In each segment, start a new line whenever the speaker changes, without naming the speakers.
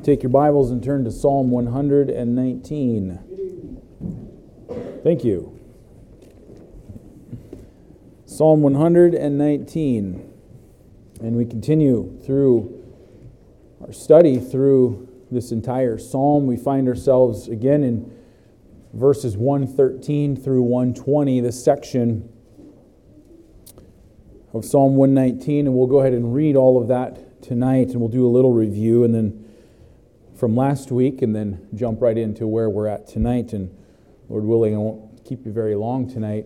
Take your Bibles and turn to Psalm 119. Thank you. Psalm 119. And we continue through our study through this entire psalm. We find ourselves again in verses 113 through 120, this section of Psalm 119. And we'll go ahead and read all of that tonight, and we'll do a little review and then from last week, and then jump right into where we're at tonight. And Lord willing, I won't keep you very long tonight.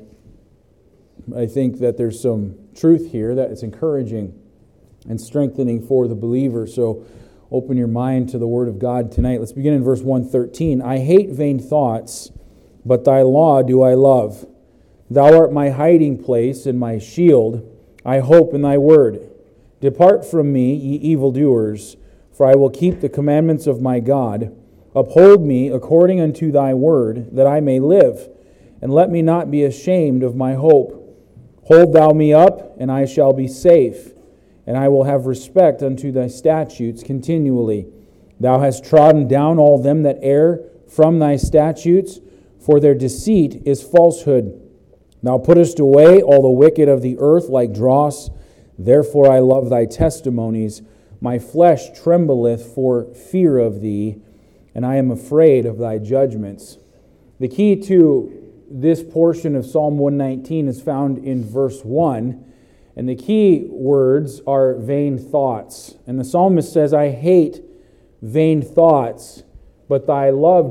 I think that there's some truth here that is encouraging and strengthening for the believer. So open your mind to the Word of God tonight. Let's begin in verse 113. I hate vain thoughts, but thy law do I love. Thou art my hiding place and my shield. I hope in thy word. Depart from me, ye evildoers, for I will keep the commandments of my God. Uphold me according unto thy word, that I may live, and let me not be ashamed of my hope. Hold thou me up, and I shall be safe, and I will have respect unto thy statutes continually. Thou hast trodden down all them that err from thy statutes, for their deceit is falsehood. Thou puttest away all the wicked of the earth like dross. Therefore I love thy testimonies. My flesh trembleth for fear of thee, and I am afraid of thy judgments. The key to this portion of Psalm 119 is found in verse 1, and the key words are vain thoughts. And the psalmist says, I hate vain thoughts, but thy law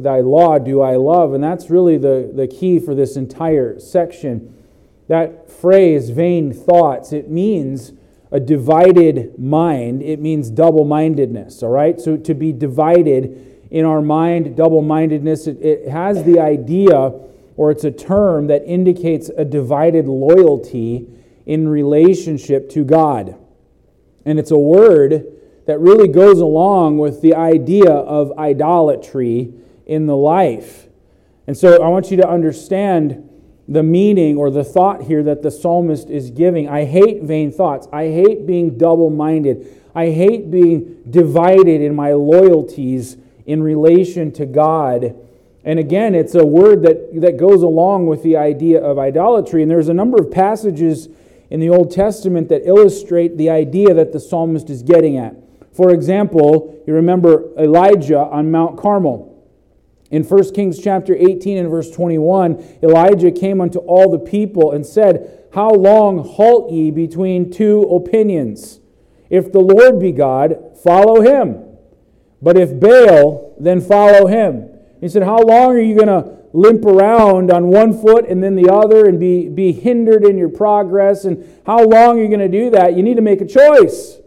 do I love. And that's really the key for this entire section. That phrase, vain thoughts, it means a divided mind. It means double-mindedness, all right? So to be divided in our mind, double-mindedness, it has the idea, or it's a term that indicates a divided loyalty in relationship to God. And it's a word that really goes along with the idea of idolatry in the life. And so I want you to understand the meaning or the thought here that the psalmist is giving. I hate vain thoughts. I hate being double-minded. I hate being divided in my loyalties in relation to God. And again, it's a word that goes along with the idea of idolatry. And there's a number of passages in the Old Testament that illustrate the idea that the psalmist is getting at. For example, you remember Elijah on Mount Carmel. In 1 Kings chapter 18 and verse 21, Elijah came unto all the people and said, How long halt ye between two opinions? If the Lord be God, follow him. But if Baal, then follow him. He said, how long are you going to limp around on one foot and then the other and be hindered in your progress? And how long are you going to do that? You need to make a choice.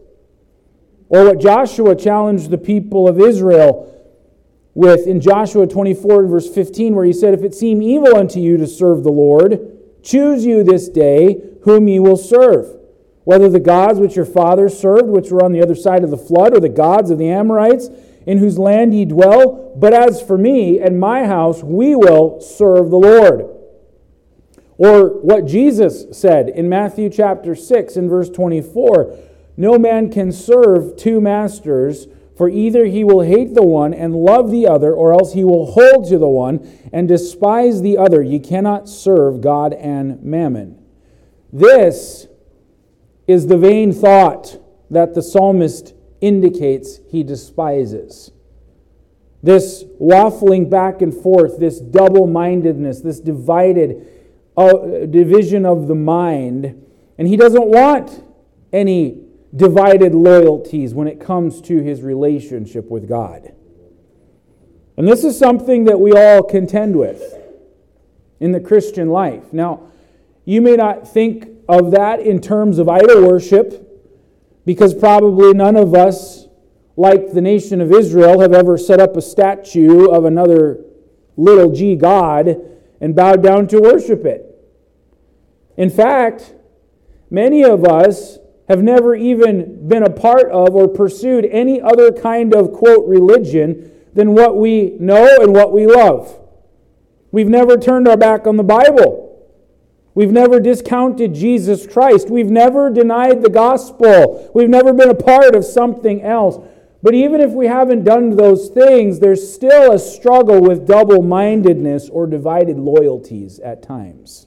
Or what Joshua challenged the people of Israel with in Joshua 24 and verse 15, where he said, If it seem evil unto you to serve the Lord, choose you this day whom ye will serve, whether the gods which your fathers served, which were on the other side of the flood, or the gods of the Amorites, in whose land ye dwell. But as for me and my house, we will serve the Lord. Or what Jesus said in Matthew chapter 6 and verse 24, No man can serve two masters, for either he will hate the one and love the other, or else he will hold to the one and despise the other. Ye cannot serve God and mammon. This is the vain thought that the psalmist indicates he despises. This waffling back and forth, this double-mindedness, this division of the mind. And he doesn't want any divided loyalties when it comes to his relationship with God. And this is something that we all contend with in the Christian life. Now, you may not think of that in terms of idol worship, because probably none of us, like the nation of Israel, have ever set up a statue of another little g god and bowed down to worship it. In fact, many of us have never even been a part of or pursued any other kind of, quote, religion than what we know and what we love. We've never turned our back on the Bible. We've never discounted Jesus Christ. We've never denied the gospel. We've never been a part of something else. But even if we haven't done those things, there's still a struggle with double-mindedness or divided loyalties at times.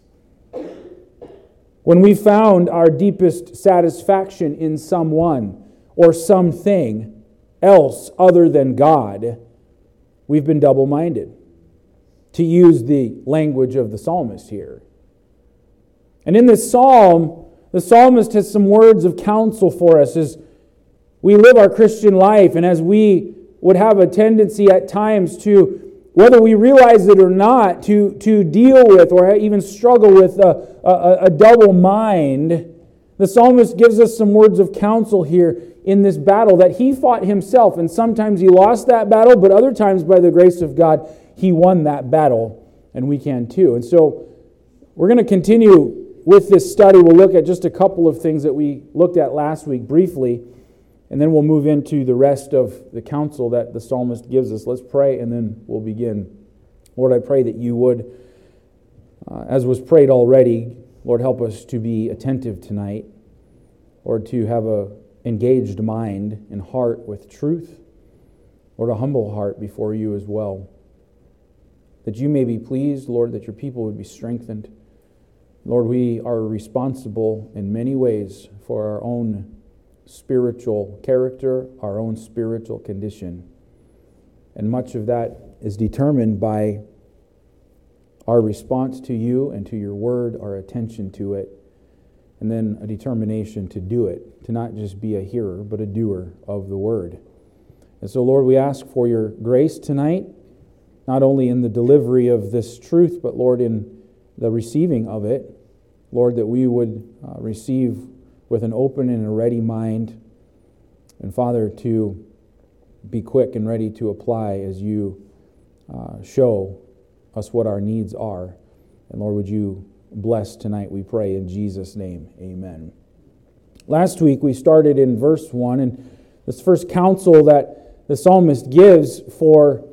When we found our deepest satisfaction in someone or something else other than God, we've been double-minded, to use the language of the psalmist here. And in this psalm, the psalmist has some words of counsel for us as we live our Christian life, and as we would have a tendency at times to, whether we realize it or not, to deal with or even struggle with a double mind. The psalmist gives us some words of counsel here in this battle that he fought himself, and sometimes he lost that battle, but other times by the grace of God, he won that battle, and we can too. And so we're going to continue with this study. We'll look at just a couple of things that we looked at last week briefly, and then we'll move into the rest of the counsel that the psalmist gives us. Let's pray, and then we'll begin. Lord, I pray that you would, as was prayed already, Lord, help us to be attentive tonight, Lord, to have a engaged mind and heart with truth, Lord, a humble heart before you as well, that you may be pleased, Lord, that your people would be strengthened. Lord, we are responsible in many ways for our own spiritual character, our own spiritual condition. And much of that is determined by our response to you and to your word, our attention to it, and then a determination to do it, to not just be a hearer, but a doer of the word. And so, Lord, we ask for your grace tonight, not only in the delivery of this truth, but, Lord, in the receiving of it, Lord, that we would receive with an open and a ready mind, and Father, to be quick and ready to apply as you show us what our needs are. And Lord, would you bless tonight, we pray in Jesus' name, amen. Last week we started in verse 1, and this first counsel that the psalmist gives for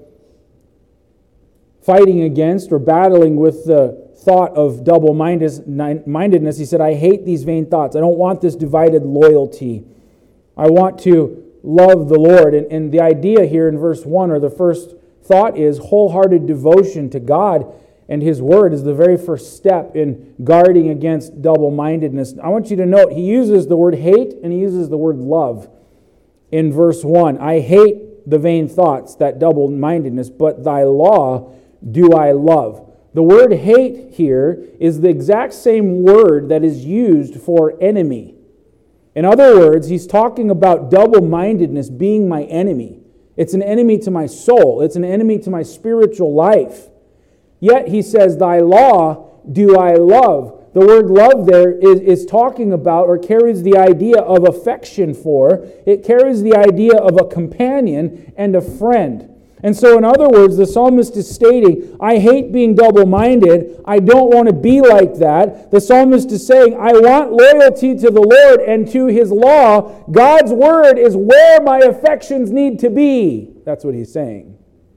fighting against or battling with the thought of double-mindedness. He said, I hate these vain thoughts. I don't want this divided loyalty. I want to love the Lord. And the idea here in verse 1, or the first thought, is wholehearted devotion to God and His Word is the very first step in guarding against double-mindedness. I want you to note, he uses the word hate and he uses the word love in verse 1. I hate the vain thoughts, that double-mindedness, but thy law do I love. The word hate here is the exact same word that is used for enemy. In other words, he's talking about double-mindedness being my enemy. It's an enemy to my soul. It's an enemy to my spiritual life. Yet he says, thy law do I love. The word love there is talking about, or carries the idea of affection for. It carries the idea of a companion and a friend. And so in other words, the psalmist is stating, I hate being double-minded. I don't want to be like that. The psalmist is saying, I want loyalty to the Lord and to His law. God's word is where my affections need to be. That's what he's saying.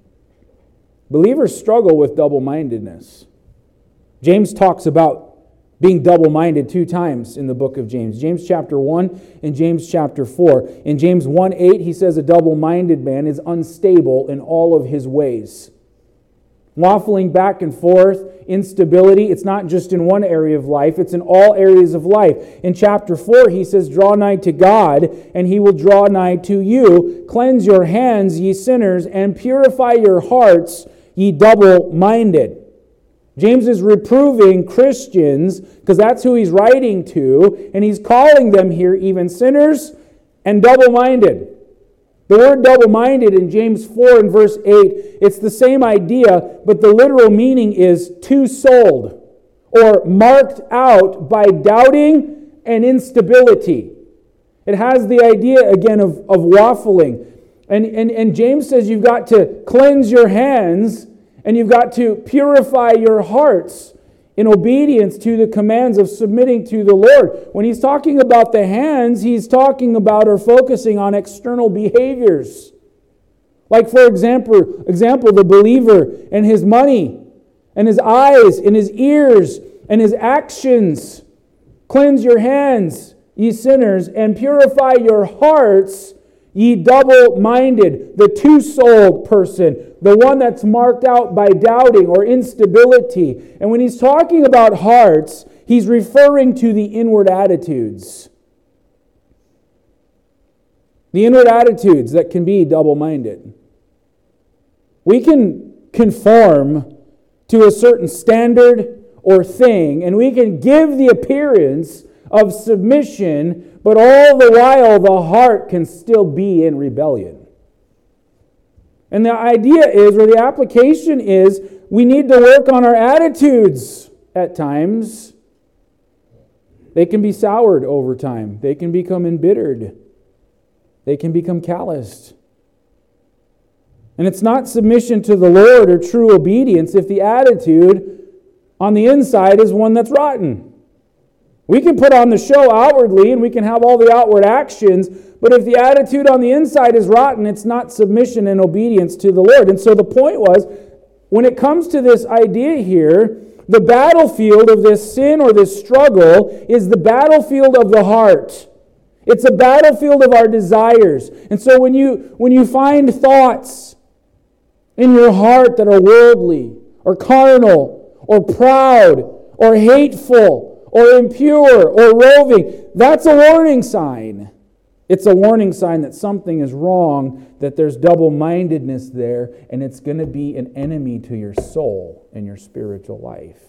Believers struggle with double-mindedness. James talks about being double-minded 2 times in the book of James. James chapter 1 and James chapter 4. In James 1:8, he says a double-minded man is unstable in all of his ways. Waffling back and forth, instability, it's not just in one area of life, it's in all areas of life. In chapter 4, he says, draw nigh to God, and He will draw nigh to you. Cleanse your hands, ye sinners, and purify your hearts, ye double-minded. James is reproving Christians, because that's who he's writing to, and he's calling them here even sinners and double-minded. The word double-minded in James 4 and verse 8, it's the same idea, but the literal meaning is two-souled, or marked out by doubting and instability. It has the idea, again, of waffling. And James says you've got to cleanse your hands, and you've got to purify your hearts in obedience to the commands of submitting to the Lord. When he's talking about the hands, he's talking about or focusing on external behaviors. Like, for example, the believer and his money, and his eyes, and his ears, and his actions. Cleanse your hands, ye sinners, and purify your hearts, Ye double-minded, the two-souled person, the one that's marked out by doubting or instability. And when he's talking about hearts, he's referring to the inward attitudes. The inward attitudes that can be double-minded. We can conform to a certain standard or thing, and we can give the appearance of submission, but all the while the heart can still be in rebellion. And the idea is, or the application is, we need to work on our attitudes at times. They can be soured over time. They can become embittered. They can become calloused. And it's not submission to the Lord or true obedience if the attitude on the inside is one that's rotten. We can put on the show outwardly and we can have all the outward actions, but if the attitude on the inside is rotten, it's not submission and obedience to the Lord. And so the point was, when it comes to this idea here, the battlefield of this sin or this struggle is the battlefield of the heart. It's a battlefield of our desires. And so when you find thoughts in your heart that are worldly or carnal or proud or hateful or impure or roving, that's a warning sign. It's a warning sign that something is wrong, that there's double-mindedness there, and it's going to be an enemy to your soul and your spiritual life.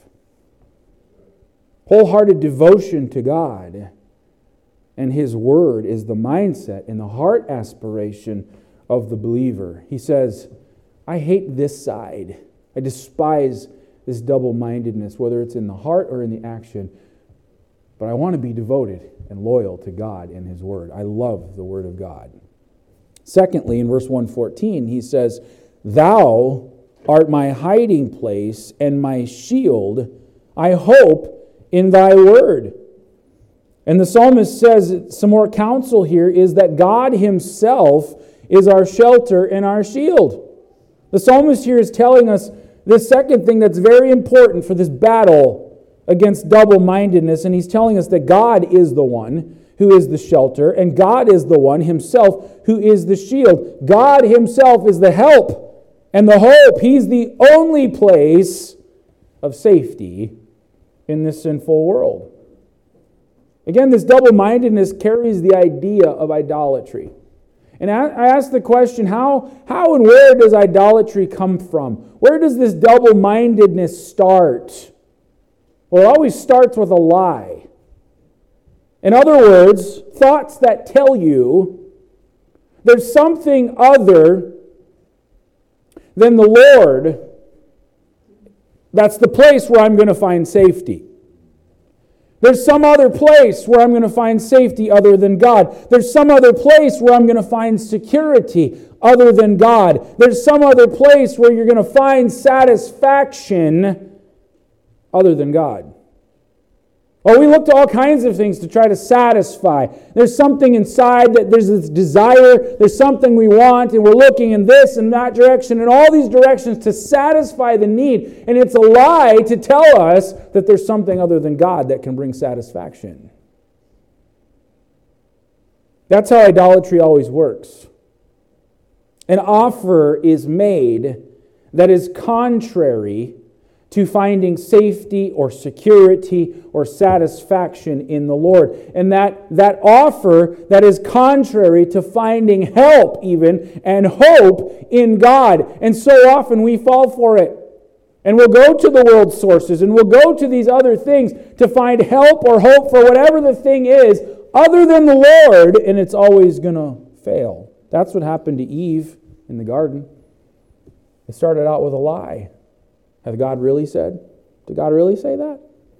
Wholehearted devotion to God and His Word is the mindset and the heart aspiration of the believer. He says, I hate this side. I despise this double-mindedness, whether it's in the heart or in the action. But I want to be devoted and loyal to God and His Word. I love the Word of God. Secondly, in verse 114, he says, Thou art my hiding place and my shield. I hope in Thy Word. And the psalmist says, some more counsel here is that God Himself is our shelter and our shield. The psalmist here is telling us this second thing that's very important for this battle against double-mindedness, and he's telling us that God is the one who is the shelter, and God is the one Himself who is the shield. God Himself is the help and the hope. He's the only place of safety in this sinful world. Again, this double-mindedness carries the idea of idolatry. And I ask the question, how and where does idolatry come from? Where does this double-mindedness start? Well, it always starts with a lie. In other words, thoughts that tell you there's something other than the Lord that's the place where I'm going to find safety. There's some other place where I'm going to find safety other than God. There's some other place where I'm going to find security other than God. There's some other place where you're going to find satisfaction other than God. Or we look to all kinds of things to try to satisfy. There's something inside that there's this desire, there's something we want, and we're looking in this and that direction and all these directions to satisfy the need. And it's a lie to tell us that there's something other than God that can bring satisfaction. That's how idolatry always works. An offer is made that is contrary to finding safety or security or satisfaction in the Lord. And that offer that is contrary to finding help even and hope in God. And so often we fall for it. And we'll go to the world sources and we'll go to these other things to find help or hope for whatever the thing is other than the Lord, and it's always going to fail. That's what happened to Eve in the garden. It started out with a lie. Has God really said? Did God really say that?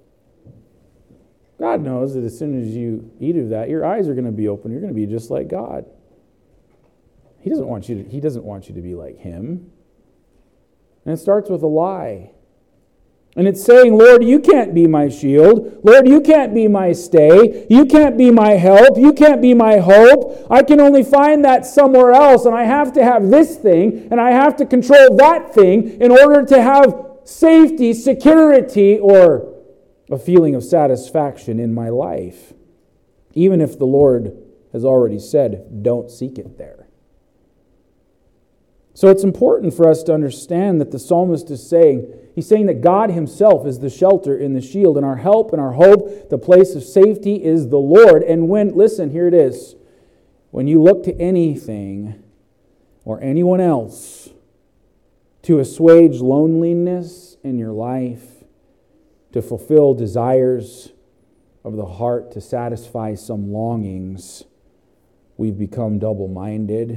God knows that as soon as you eat of that, your eyes are going to be open. You're going to be just like God. He doesn't want you to be like Him. And it starts with a lie. And it's saying, Lord, you can't be my shield. Lord, you can't be my stay. You can't be my help. You can't be my hope. I can only find that somewhere else. And I have to have this thing. And I have to control that thing in order to have safety, security, or a feeling of satisfaction in my life. Even if the Lord has already said, don't seek it there. So it's important for us to understand that the psalmist is saying, he's saying that God himself is the shelter and the shield and our help and our hope. The place of safety is the Lord. And listen, here it is. When you look to anything or anyone else to assuage loneliness in your life, to fulfill desires of the heart, to satisfy some longings, we've become double-minded,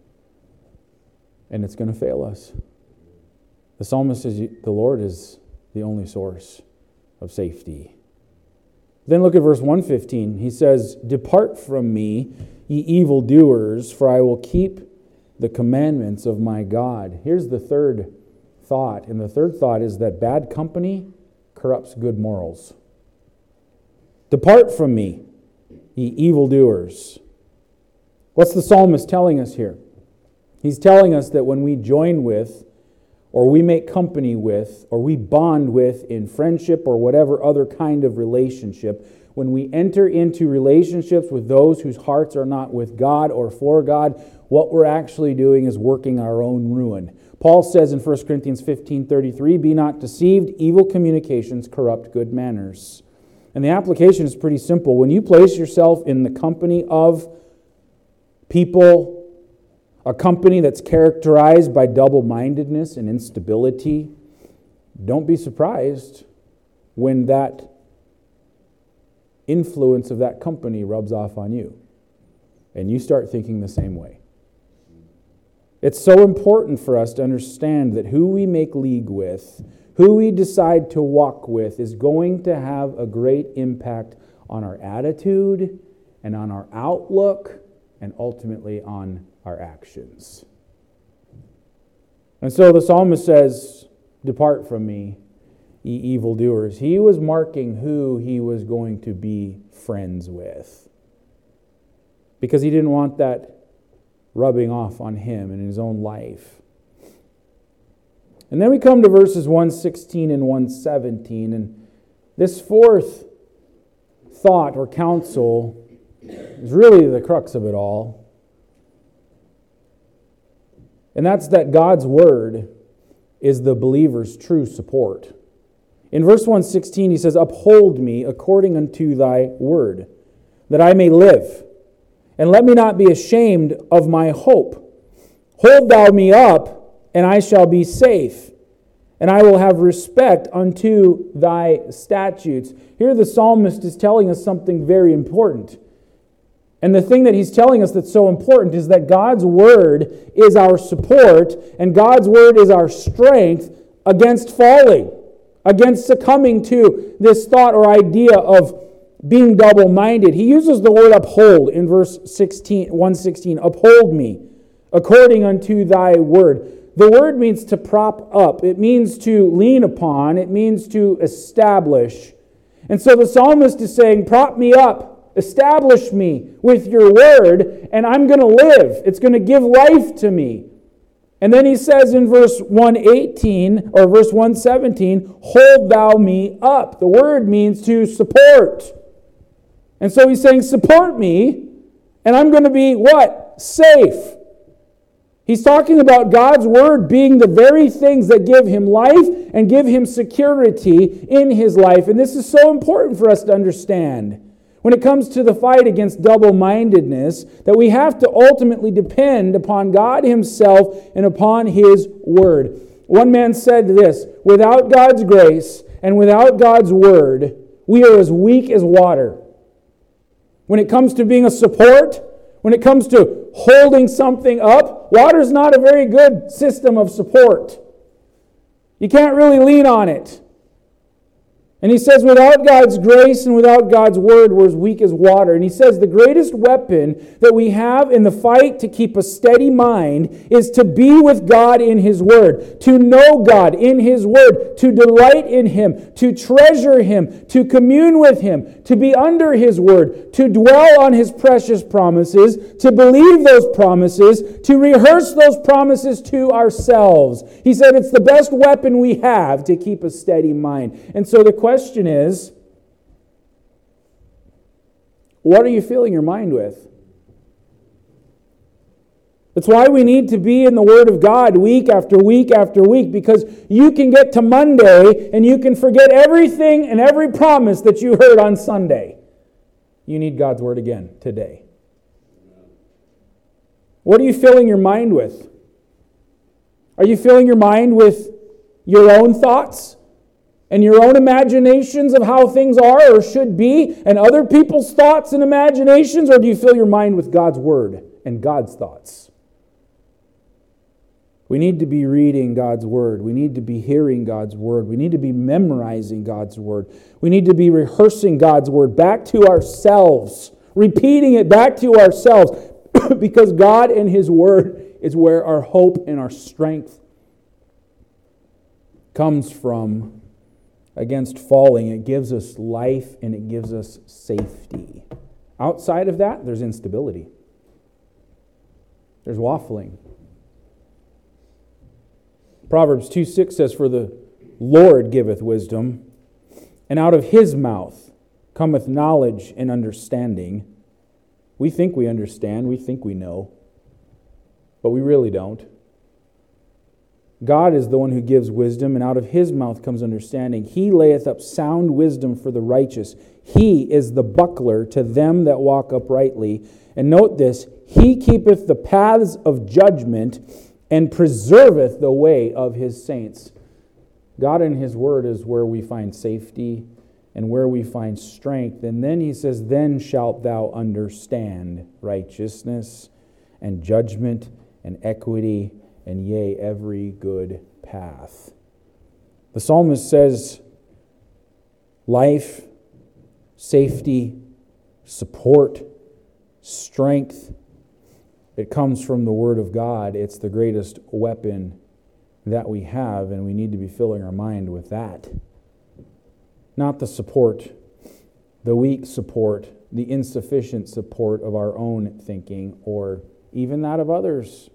and it's going to fail us. The psalmist says the Lord is the only source of safety. Then look at verse 115. He says, "Depart from me, ye evildoers, for I will keep the commandments of my God." Here's the third thought, and the third thought is that bad company corrupts good morals. Depart from me, ye evildoers. What's the psalmist telling us here? He's telling us that when we join with, or we make company with, or we bond with in friendship or whatever other kind of relationship, when we enter into relationships with those whose hearts are not with God or for God, what we're actually doing is working our own ruin. Paul says in 1 Corinthians 15:33, "Be not deceived, evil communications corrupt good manners." And the application is pretty simple. When you place yourself in the company of people, a company that's characterized by double-mindedness and instability, don't be surprised when that influence of that company rubs off on you and you start thinking the same way. It's so important for us to understand that who we make league with, who we decide to walk with, is going to have a great impact on our attitude and on our outlook and ultimately on our actions. And so the psalmist says, "Depart from me, ye evildoers." He was marking who he was going to be friends with, because he didn't want that rubbing off on him and in his own life. And then we come to verses 116 and 117, and this fourth thought or counsel is really the crux of it all. And that's that God's word is the believer's true support. In verse 116, he says, "Uphold me according unto thy word, that I may live. And let me not be ashamed of my hope. Hold thou me up, and I shall be safe. And I will have respect unto thy statutes." Here the psalmist is telling us something very important. And the thing that he's telling us that's so important is that God's word is our support, and God's word is our strength against falling, against succumbing to this thought or idea of being double-minded. He uses the word uphold in verse 116. "Uphold me according unto thy word." The word means to prop up. It means to lean upon. It means to establish. And so the psalmist is saying, prop me up, establish me with your word, and I'm going to live. It's going to give life to me. And then he says in verse 118 or verse 117, "Hold thou me up." The word means to support. And so he's saying, support me, and I'm going to be what? Safe. He's talking about God's word being the very things that give him life and give him security in his life. And this is so important for us to understand when it comes to the fight against double-mindedness, that we have to ultimately depend upon God himself and upon his word. One man said this, "Without God's grace and without God's word, we are as weak as water." When it comes to being a support, when it comes to holding something up, water is not a very good system of support. You can't really lean on it. And he says, without God's grace and without God's word, we're as weak as water. And he says the greatest weapon that we have in the fight to keep a steady mind is to be with God in his word, to know God in his word, to delight in him, to treasure him, to commune with him, to be under his word, to dwell on his precious promises, to believe those promises, to rehearse those promises to ourselves. He said it's the best weapon we have to keep a steady mind. And so the question is, what are you filling your mind with? That's why we need to be in the Word of God week after week after week, because you can get to Monday and you can forget everything and every promise that you heard on Sunday. You need God's Word again today. What are you filling your mind with? Are you filling your mind with your own thoughts and your own imaginations of how things are or should be, and other people's thoughts and imaginations? Or do you fill your mind with God's Word and God's thoughts? We need to be reading God's Word. We need to be hearing God's Word. We need to be memorizing God's Word. We need to be rehearsing God's Word back to ourselves, repeating it back to ourselves, because God and His Word is where our hope and our strength comes from against falling. It gives us life and it gives us safety. Outside of that, there's instability. There's waffling. Proverbs 2:6 says, "For the Lord giveth wisdom, and out of His mouth cometh knowledge and understanding." We think we understand, we think we know, but we really don't. God is the one who gives wisdom, and out of His mouth comes understanding. He layeth up sound wisdom for the righteous. He is the buckler to them that walk uprightly. And note this, He keepeth the paths of judgment, and preserveth the way of His saints. God in His Word is where we find safety and where we find strength. And then He says, "Then shalt thou understand righteousness and judgment and equity, and yea, every good path." The psalmist says, life, safety, support, strength, it comes from the Word of God. It's the greatest weapon that we have, and we need to be filling our mind with that. Not the support, the weak support, the insufficient support of our own thinking, or even that of others.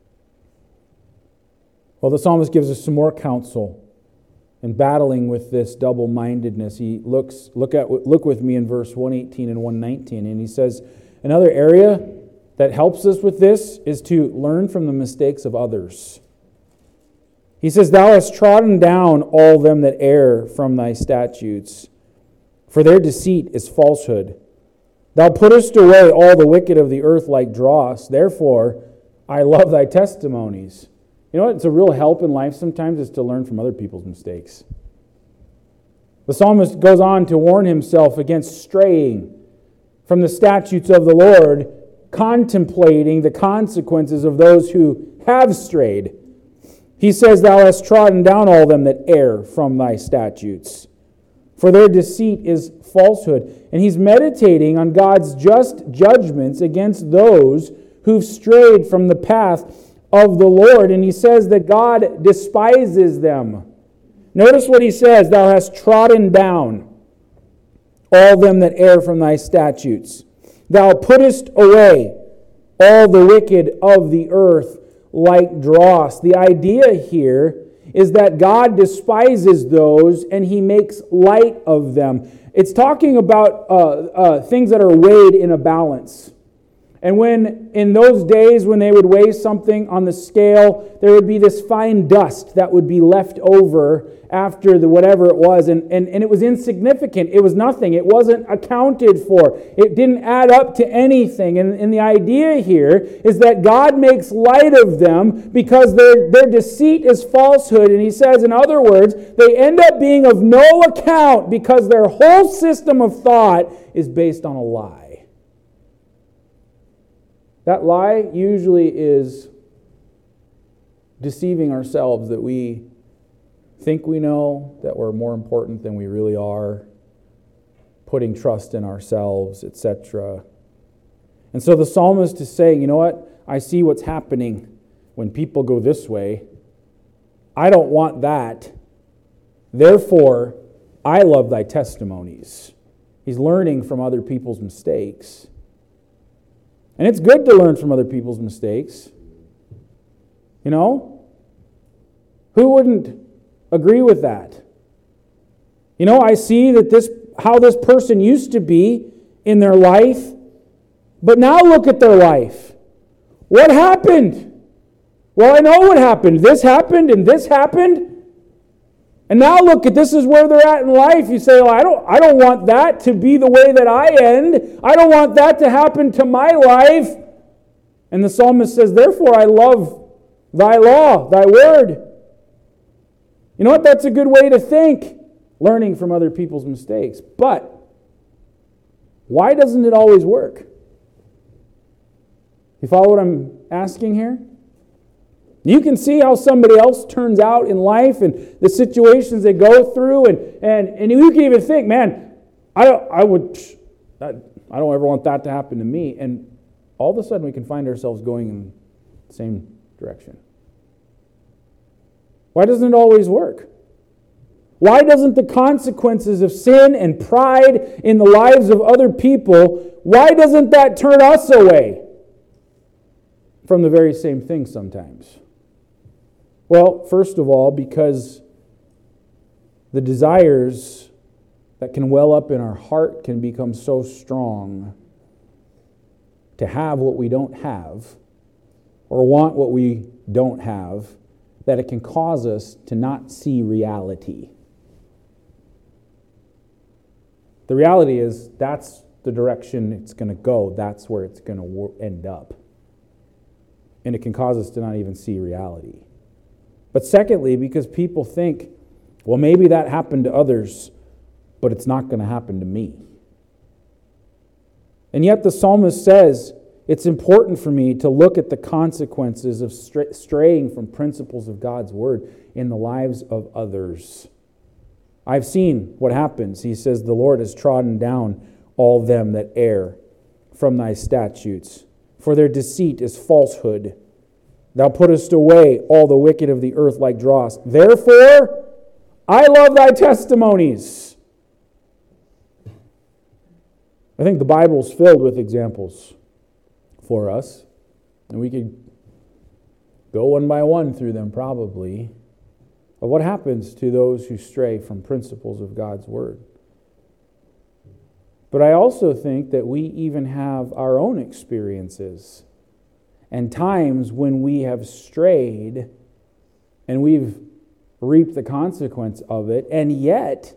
Well, the psalmist gives us some more counsel in battling with this double-mindedness. Look with me in verse 118 and 119, and he says, another area that helps us with this is to learn from the mistakes of others. He says, "Thou hast trodden down all them that err from thy statutes, for their deceit is falsehood. Thou puttest away all the wicked of the earth like dross. Therefore, I love thy testimonies." You know what? It's a real help in life sometimes is to learn from other people's mistakes. The psalmist goes on to warn himself against straying from the statutes of the Lord, contemplating the consequences of those who have strayed. He says, "Thou hast trodden down all them that err from thy statutes, for their deceit is falsehood." And he's meditating on God's just judgments against those who've strayed from the path of the Lord. And he says that God despises them. Notice what he says, "Thou hast trodden down all them that err from thy statutes. Thou puttest away all the wicked of the earth like dross." The idea here is that God despises those and He makes light of them. It's talking about things that are weighed in a balance. And when, in those days, when they would weigh something on the scale, there would be this fine dust that would be left over after the whatever it was. And it was insignificant. It was nothing. It wasn't accounted for. It didn't add up to anything. And the idea here is that God makes light of them because their deceit is falsehood. And he says, in other words, they end up being of no account because their whole system of thought is based on a lie. That lie usually is deceiving ourselves that we think we know, that we're more important than we really are, putting trust in ourselves, etc. And so the psalmist is saying, you know what? I see what's happening when people go this way. I don't want that. Therefore, I love thy testimonies. He's learning from other people's mistakes. And it's good to learn from other people's mistakes. You know? Who wouldn't agree with that? You know, I see that how this person used to be in their life, but now look at their life. What happened? Well, I know what happened. This happened and this happened. And now look at this is where they're at in life. You say, well, I don't want that to be the way that I end. I don't want that to happen to my life. And the psalmist says, therefore I love thy law, thy word. You know what? That's a good way to think, learning from other people's mistakes. But why doesn't it always work? You follow what I'm asking here? You can see how somebody else turns out in life and the situations they go through, and you can even think, man, I don't ever want that to happen to me. And all of a sudden we can find ourselves going in the same direction. Why doesn't it always work? Why doesn't the consequences of sin and pride in the lives of other people, why doesn't that turn us away from the very same thing sometimes? Well, first of all, because the desires that can well up in our heart can become so strong to have what we don't have or want what we don't have that it can cause us to not see reality. The reality is that's the direction it's going to go. That's where it's going to end up. And it can cause us to not even see reality. But secondly, because people think, well, maybe that happened to others, but it's not going to happen to me. And yet the psalmist says, it's important for me to look at the consequences of straying from principles of God's word in the lives of others. I've seen what happens. He says, the Lord has trodden down all them that err from thy statutes, for their deceit is falsehood. Thou puttest away all the wicked of the earth like dross. Therefore, I love thy testimonies. I think the Bible's filled with examples for us, and we could go one by one through them probably, of what happens to those who stray from principles of God's word. But I also think that we even have our own experiences and times when we have strayed and we've reaped the consequence of it, and yet,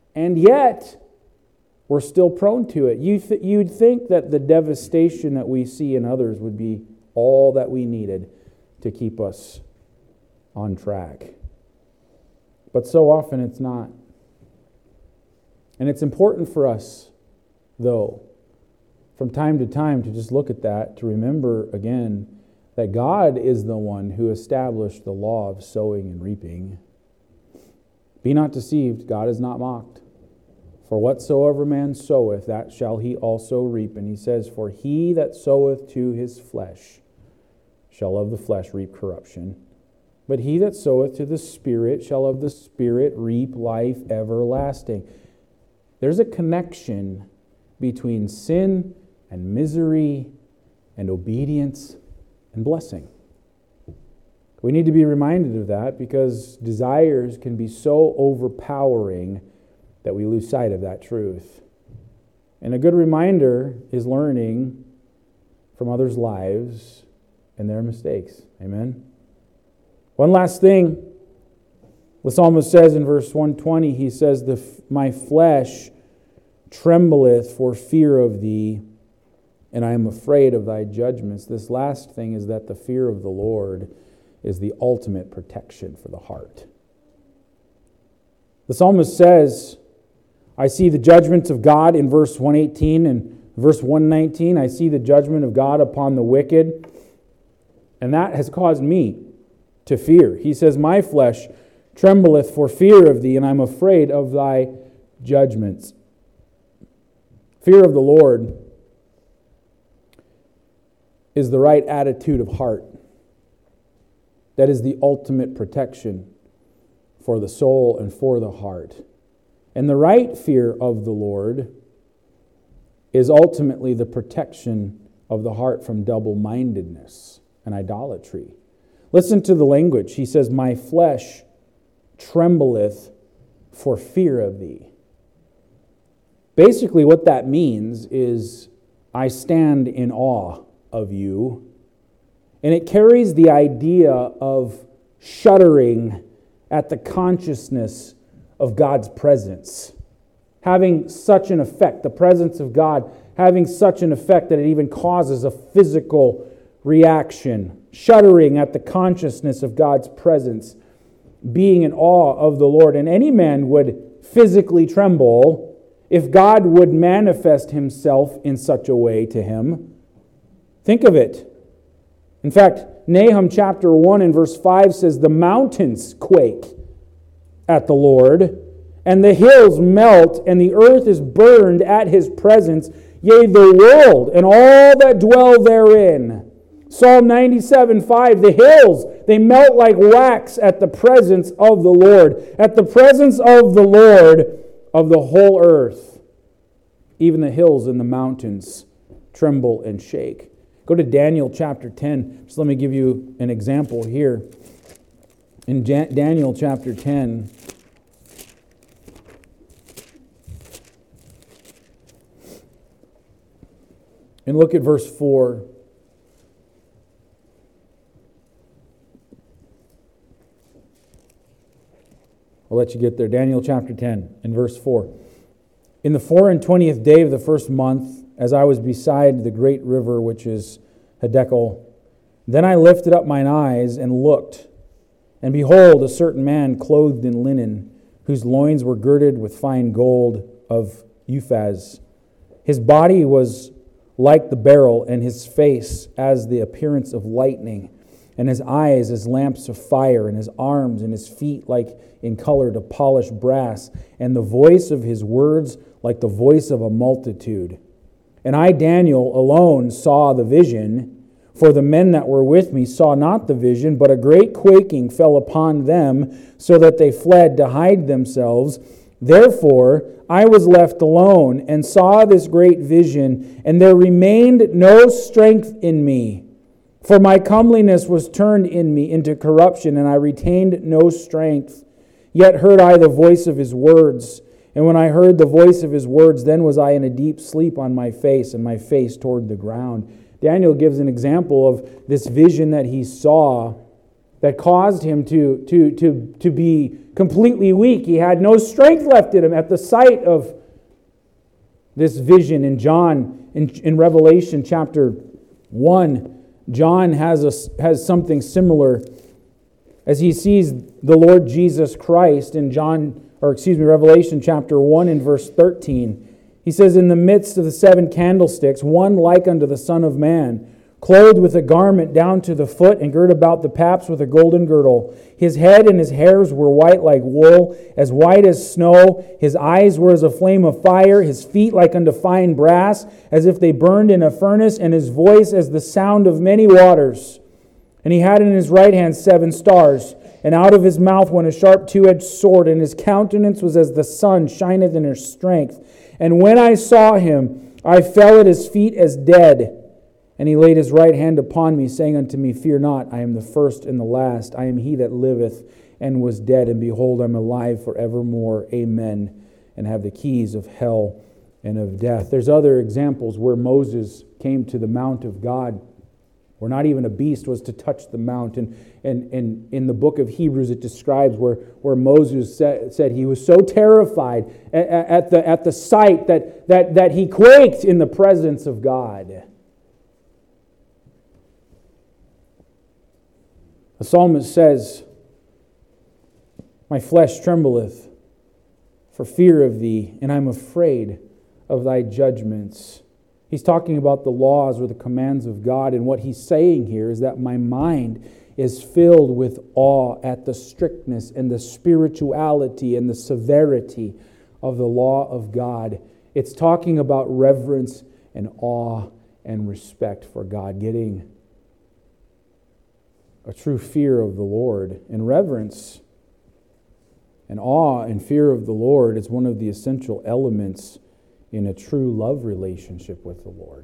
we're still prone to it. You'd think that the devastation that we see in others would be all that we needed to keep us on track. But so often it's not. And it's important for us, though, from time to time to just look at that, to remember again that God is the one who established the law of sowing and reaping. Be not deceived, God is not mocked. For whatsoever man soweth, that shall he also reap. And he says, for he that soweth to his flesh shall of the flesh reap corruption. But he that soweth to the Spirit shall of the Spirit reap life everlasting. There's a connection between sin and misery and obedience and blessing. We need to be reminded of that because desires can be so overpowering that we lose sight of that truth. And a good reminder is learning from others' lives and their mistakes. Amen? One last thing. The psalmist says in verse 120, he says, my flesh trembleth for fear of thee, and I am afraid of thy judgments. This last thing is that the fear of the Lord is the ultimate protection for the heart. The psalmist says, I see the judgments of God in verse 118 and verse 119. I see the judgment of God upon the wicked, and that has caused me to fear. He says, my flesh trembleth for fear of thee, and I'm afraid of thy judgments. Fear of the Lord is the right attitude of heart. That is the ultimate protection for the soul and for the heart. And the right fear of the Lord is ultimately the protection of the heart from double-mindedness and idolatry. Listen to the language. He says, my flesh trembleth for fear of thee. Basically what that means is I stand in awe of you And it carries the idea of shuddering at the consciousness of God's presence. Having such an effect, the presence of God having such an effect that it even causes a physical reaction. Shuddering at the consciousness of God's presence. Being in awe of the Lord. And any man would physically tremble if God would manifest himself in such a way to him. Think of it. In fact, Nahum chapter 1 and verse 5 says, the mountains quake at the Lord, and the hills melt, and the earth is burned at his presence, yea, the world and all that dwell therein. Psalm 97:5, the hills, they melt like wax at the presence of the Lord. At the presence of the Lord of the whole earth. Even the hills and the mountains tremble and shake. Go to Daniel chapter 10. Just let me give you an example here. In Daniel chapter 10, and look at verse 4. I'll let you get there. Daniel chapter 10 and verse 4. In the 24th day of the first month, as I was beside the great river which is Hiddekel, then I lifted up mine eyes and looked, and behold, a certain man clothed in linen, whose loins were girded with fine gold of Uphaz. His body was like the beryl, and his face as the appearance of lightning, and his eyes as lamps of fire, and his arms and his feet like in color to polished brass, and the voice of his words like the voice of a multitude. And I, Daniel, alone saw the vision, for the men that were with me saw not the vision, but a great quaking fell upon them, so that they fled to hide themselves. Therefore I was left alone, and saw this great vision, and there remained no strength in me. For my comeliness was turned in me into corruption, and I retained no strength. Yet heard I the voice of his words. And when I heard the voice of his words, then was I in a deep sleep on my face, and my face toward the ground. Daniel gives an example of this vision that he saw that caused him to be completely weak. He had no strength left in him at the sight of this vision. In Revelation chapter 1, John has something similar as he sees the Lord Jesus Christ in Revelation chapter 1 and verse 13. He says, in the midst of the 7 candlesticks, one like unto the Son of Man, clothed with a garment down to the foot, and girt about the paps with a golden girdle. His head and his hairs were white like wool, as white as snow. His eyes were as a flame of fire, his feet like unto fine brass, as if they burned in a furnace, and his voice as the sound of many waters. And he had in his right hand 7 stars, and out of his mouth went a sharp 2-edged sword, and his countenance was as the sun shineth in her strength. And when I saw him, I fell at his feet as dead. And he laid his right hand upon me, saying unto me, fear not, I am the first and the last. I am he that liveth and was dead, and behold, I am alive forevermore. Amen. And have the keys of hell and of death. There's other examples where Moses came to the mount of God, where not even a beast was to touch the mount. And in the book of Hebrews, it describes where Moses said he was so terrified at the sight that he quaked in the presence of God. The psalmist says, my flesh trembleth for fear of thee, and I'm afraid of thy judgments. He's talking about the laws or the commands of God, and what he's saying here is that my mind is filled with awe at the strictness and the spirituality and the severity of the law of God. It's talking about reverence and awe and respect for God, getting a true fear of the Lord. And reverence and awe and fear of the Lord is one of the essential elements in a true love relationship with the Lord.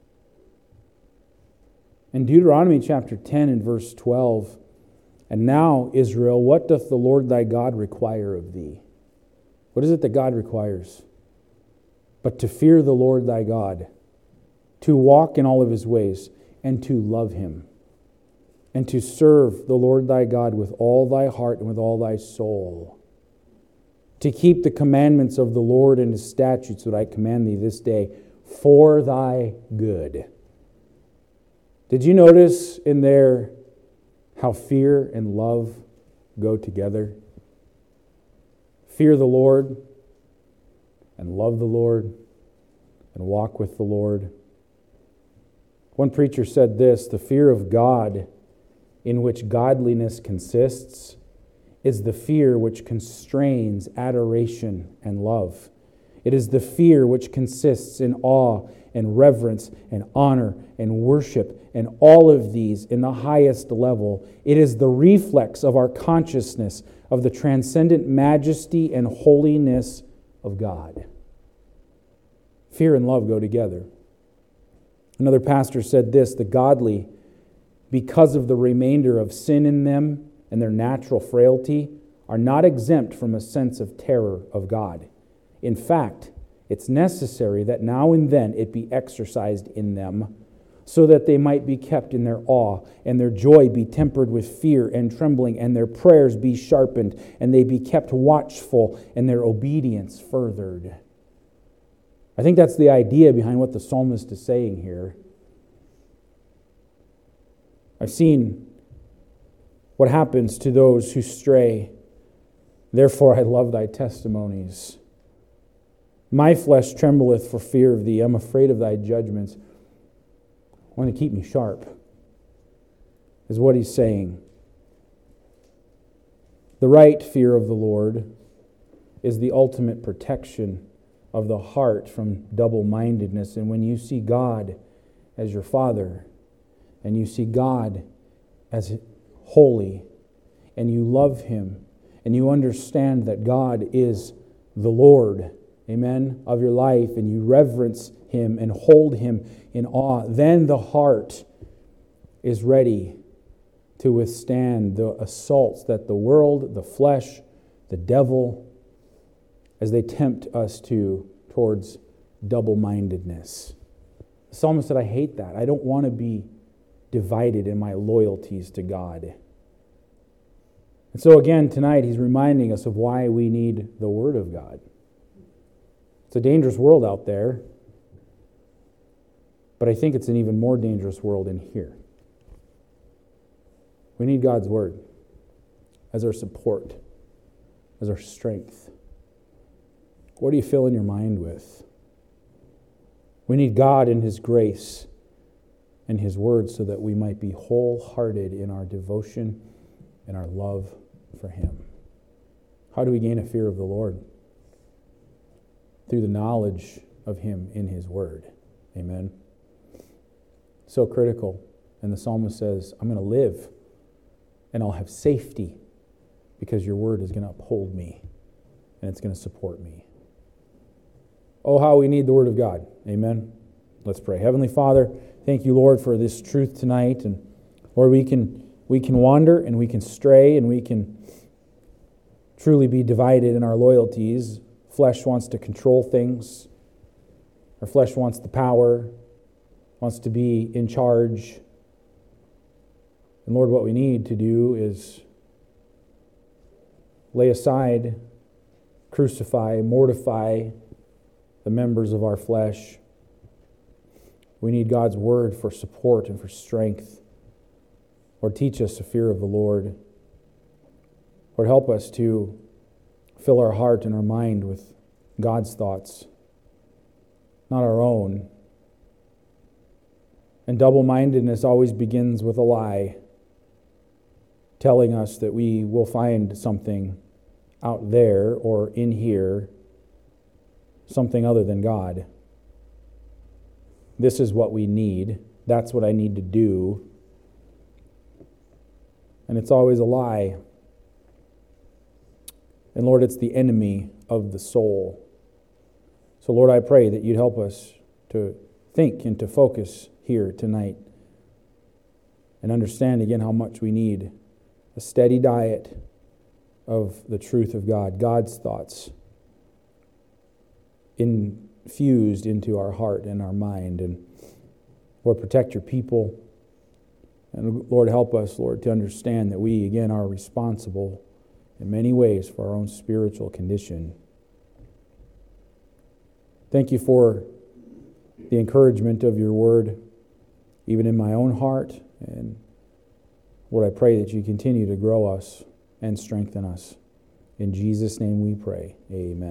In Deuteronomy chapter 10 and verse 12, and now, Israel, what doth the Lord thy God require of thee? What is it that God requires? But to fear the Lord thy God, to walk in all of his ways, and to love him. and to serve the Lord thy God with all thy heart and with all thy soul, to keep the commandments of the Lord and his statutes that I command thee this day for thy good. Did you notice in there how fear and love go together? Fear the Lord and love the Lord and walk with the Lord. One preacher said this: the fear of God, in which godliness consists, is the fear which constrains adoration and love. It is the fear which consists in awe and reverence and honor and worship, and all of these in the highest level. It is the reflex of our consciousness of the transcendent majesty and holiness of God. Fear and love go together. Another pastor said this: the godly, because of the remainder of sin in them and their natural frailty, are not exempt from a sense of terror of God. In fact, it's necessary that now and then it be exercised in them, so that they might be kept in their awe, and their joy be tempered with fear and trembling, and their prayers be sharpened, and they be kept watchful, and their obedience furthered. I think that's the idea behind what the psalmist is saying here. I've seen what happens to those who stray. Therefore I love thy testimonies. My flesh trembleth for fear of thee. I'm afraid of thy judgments. Want to keep me sharp, is what he's saying. The right fear of the Lord is the ultimate protection of the heart from double-mindedness. And when you see God as your Father, and you see God as holy, and you love Him, and you understand that God is the Lord, amen, of your life, and you reverence Him and hold Him in awe, then the heart is ready to withstand the assaults that the world, the flesh, the devil, as they tempt us towards double-mindedness. The psalmist said, I hate that. I don't want to be divided in my loyalties to God. And so again, tonight, he's reminding us of why we need the Word of God. It's a dangerous world out there, but I think it's an even more dangerous world in here. We need God's Word as our support, as our strength. What are you filling your mind with? We need God in His grace and His Word so that we might be wholehearted in our devotion and our love for Him. How do we gain a fear of the Lord? Through the knowledge of Him in His Word. Amen. So critical. And the psalmist says, I'm going to live and I'll have safety because your Word is going to uphold me and it's going to support me. Oh, how we need the Word of God. Amen. Let's pray. Heavenly Father, thank you, Lord, for this truth tonight. And Lord, we can wander and we can stray and we can truly be divided in our loyalties. Flesh wants to control things. Our flesh wants the power, wants to be in charge. And Lord, what we need to do is lay aside, crucify, mortify the members of our flesh. We need God's Word for support and for strength. Lord, teach us a fear of the Lord. Lord, help us to fill our heart and our mind with God's thoughts, not our own. And double-mindedness always begins with a lie, telling us that we will find something out there or in here, something other than God. This is what we need. That's what I need to do. And it's always a lie. And Lord, it's the enemy of the soul. So Lord, I pray that you'd help us to think and to focus here tonight and understand again how much we need a steady diet of the truth of God, God's thoughts, infused into our heart and our mind. And Lord, protect your people And Lord, help us, Lord, to understand that we, again, are responsible in many ways for our own spiritual condition. Thank you for the encouragement of your word, even in my own heart. And Lord, I pray that you continue to grow us and strengthen us. In Jesus' name we pray. Amen.